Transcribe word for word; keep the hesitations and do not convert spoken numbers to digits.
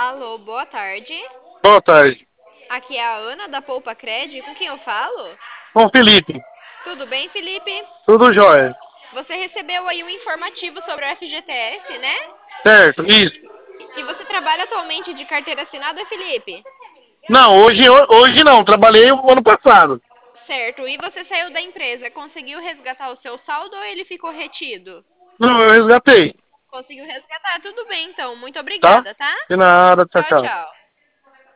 Alô, boa tarde. Boa tarde. Aqui é a Ana da Poupa Cred. Com quem eu falo? Bom, Felipe, Tudo bem, Felipe? tudo jóia? Você recebeu aí um informativo sobre o F G T S, né? Certo, isso. E você trabalha atualmente de carteira assinada, Felipe? Não, hoje, hoje não, trabalhei o ano passado. Certo. E você saiu da empresa, conseguiu resgatar o seu saldo ou ele ficou retido? Não, eu resgatei, Conseguiu resgatar, tudo bem então. Muito tá? obrigada, tá? De nada, tchau, Tchau, tchau. tchau.